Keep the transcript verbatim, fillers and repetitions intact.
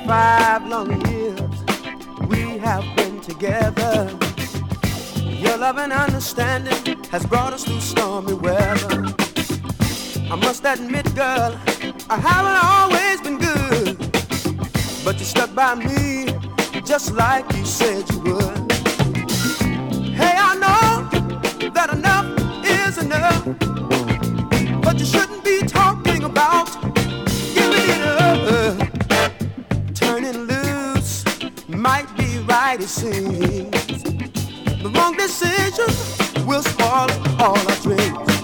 Five long years we have been together. Your love and understanding has brought us through stormy weather. I must admit, girl, I haven't always been good, but you stuck by me just like you said you would. Hey, I know that enough is enough, but you shouldn't be talking about giving it up. Turning loose might be right, it seems. The wrong decision will spoil all our dreams.